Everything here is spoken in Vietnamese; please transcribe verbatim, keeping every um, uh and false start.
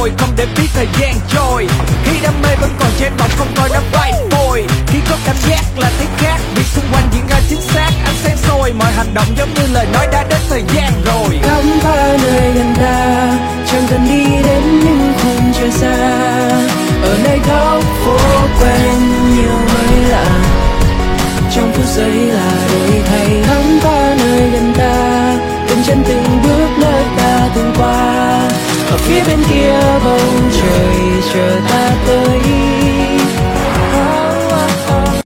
rồi, không để biết thời gian trôi. Khi đam mê vẫn còn trên bọc, không coi nó phai phôi. Khi có cảm giác là thấy khác, việc xung quanh diễn ra chính xác. Ánh sáng soi, mọi hành động giống như lời nói đã đến thời gian rồi. Khám phá nơi gần ta, chẳng cần đi đến những khung trời xa. Ở nơi góc phố quen nhiều mới lạ, trong phút giây là đổi thay. Khám phá nơi gần ta, từng chân từng bước nơi ta từng qua. Ở phía bên kia bầu trời chờ ta tới.